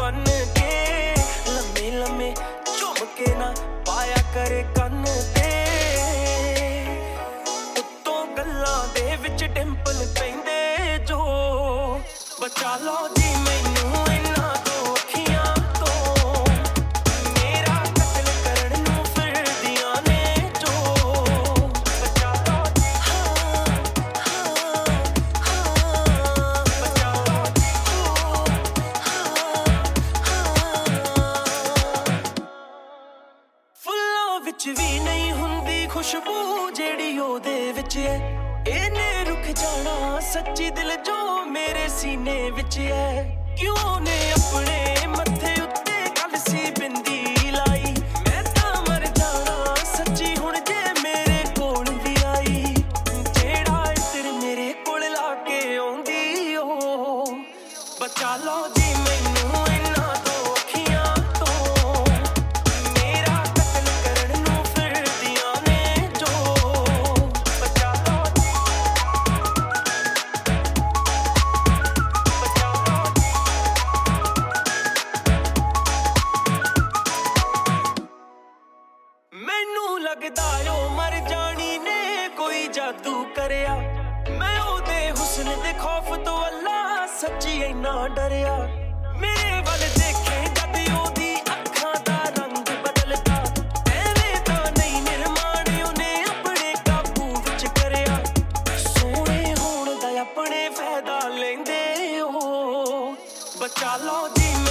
बन के लम्मे लम्मे झुमके ना पाया करे कन्न ते उत्तों गल्लां दे विच डिंपल पैंदे जो बचा लो जी मैनू इन्हां तो अखियां तो मेरा कतल करन नूं फिरदियां ने जो बचा लो जी बचा लो फुल्लां विच भी नहीं हुंदी खुशबू जेड़ी ओदे विच है इहने रुक जाना सच्ची दिल जो मेरे सीने विच है क्यों ने अपने मत्थे उत्ते कलसी बिंदी लाई मैं तां मर जाना सच्ची हुण जे मेरे कोल भी आई जेड़ा इधर मेरे कोल लाके आउंदी ओ बचा लो जी मैनू इन्हां तो अखियां तो मेरा कतल करन नूं फिरदियां ने जो बचा लो जी बचा लो जी मैनू लगदा ओ मर जानी ने कोई जादू करिया मैं ओदे हुस्न दे खौफ तो अल्लाह सच्ची इन्ना डरिया मेरे वल देखे जद ओदी अखां दा रंग बदलदा एवें तां नहीं निर्माण ओने अपने काबू विच करिया सोहणे होण दा अपने फायदा लैंदे ओ बचा लो जी